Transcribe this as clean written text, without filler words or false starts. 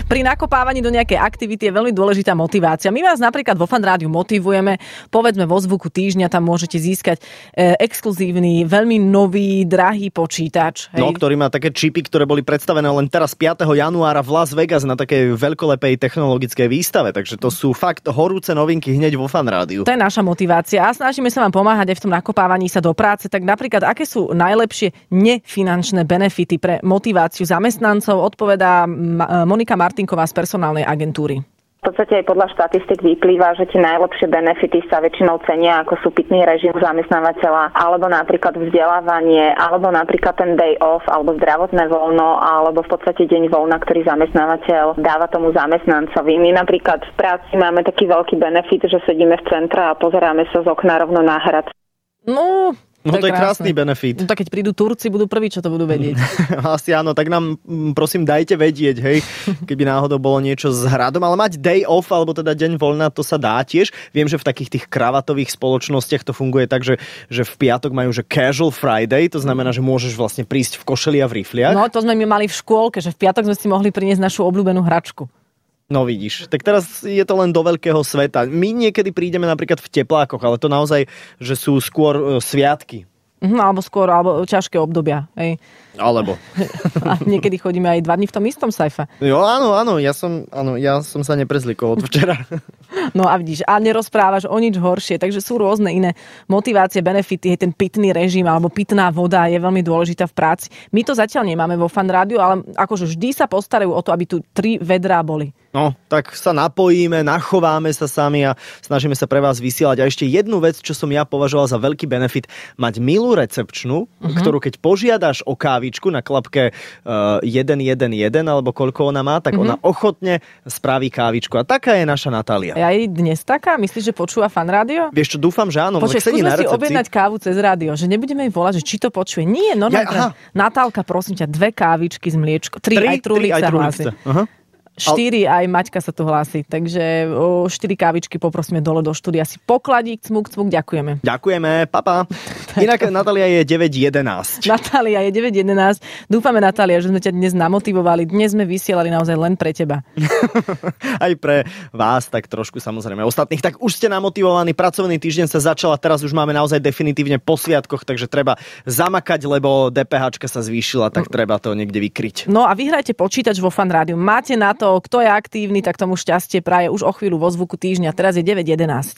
Pri nakopávaní do nejakej aktivity je veľmi dôležitá motivácia. My vás napríklad vo Fan Rádiu motivujeme, povedzme vo Zvuku týždňa, tam môžete získať exkluzívny, veľmi nový, drahý počítač. Hej? No, ktorý má také čipy, ktoré boli predstavené len teraz 5. januára v Las Vegas na takej veľkolepej technologickej výstave. Takže to sú fakt horúce novinky hneď vo Fan Rádiu. To je naša motivácia a snažíme sa vám pomáhať aj v tom nakopávaní sa do práce. Tak napríklad, aké sú najlepšie nefinančné benefity pre motiváciu zamestnancov, odpovedá Monika Martinková z personálnej agentúry. V podstate aj podľa štatistik vyplýva, že tie najlepšie benefity sa väčšinou cenia, ako sú pitný režim zamestnávateľa, alebo napríklad vzdelávanie, alebo napríklad ten day off, alebo zdravotné voľno, alebo v podstate deň voľna, ktorý zamestnávateľ dáva tomu zamestnancovi. My napríklad v práci máme taký veľký benefit, že sedíme v centre a pozeráme sa z okna rovno na hrad. No to je krásny benefit. No tak keď prídu Turci, budú prví, čo to budú vedieť. Asi áno, tak nám prosím dajte vedieť, hej, keby náhodou bolo niečo s hradom, ale mať day off, alebo teda deň voľna, to sa dá tiež. Viem, že v takých tých kravatových spoločnostiach to funguje tak, že v piatok majú že casual Friday, to znamená, že môžeš vlastne prísť v košeli a v rifliach. No to sme my mali v škôlke, že v piatok sme si mohli priniesť našu obľúbenú hračku. No vidíš, tak teraz je to len do veľkého sveta. My niekedy prídeme napríklad v teplákoch, ale to naozaj, že sú skôr sviatky. Alebo ťažké obdobia. Hej. Alebo. A niekedy chodíme aj 2 dní v tom istom Saifa. Jo, áno, ja som sa neprezlikol od včera. No a vidíš, a nerozprávaš o nič horšie, takže sú rôzne iné motivácie, benefity, ten pitný režim alebo pitná voda je veľmi dôležitá v práci. My to zatiaľ nemáme vo Fan Rádiu, ale akože vždy sa postarajú o to, aby tu 3 vedrá boli. No, tak sa napojíme, nachováme sa sami a snažíme sa pre vás vysielať. A ešte jednu vec, čo som ja považoval za veľký benefit, mať milú recepčnú, ktorú keď požiadaš o kávičku na klapke 111 alebo koľko ona má, tak ona ochotne spraví kávičku. A taká je naša Natália. Ja aj dnes taká? Myslíš, že počúva Fan Rádio? Vieš čo, dúfam, že áno. Počkaj, skúsme si objednať kávu cez rádio, že nebudeme jej volať, že či to počuje. Nie, normálne. Natálka, prosím ťa, 2 kávičky z mliečkom. 3 aj Trulica hlási. 4 aj Maťka sa tu hlási, takže 4 kávičky poprosíme dole do štúdia. Si pokladík, cmuk, ďakujeme. Ďakujeme, papa. Inak Natália je 9:11. Natália je 9:11. Dúfame, Natália, že sme ťa dnes namotivovali. Dnes sme vysielali naozaj len pre teba. Aj pre vás, tak trošku samozrejme ostatných. Tak už ste namotivovaní, pracovný týždeň sa začal a teraz už máme naozaj definitívne po sviatkoch, takže treba zamakať, lebo DPHčka sa zvýšila, tak treba to niekde vykryť. No a vyhrajte počítač vo Fan Rádiu. Máte na to, kto je aktívny, tak tomu šťastie praje už o chvíľu vo Zvuku týždňa. Teraz je 9:11.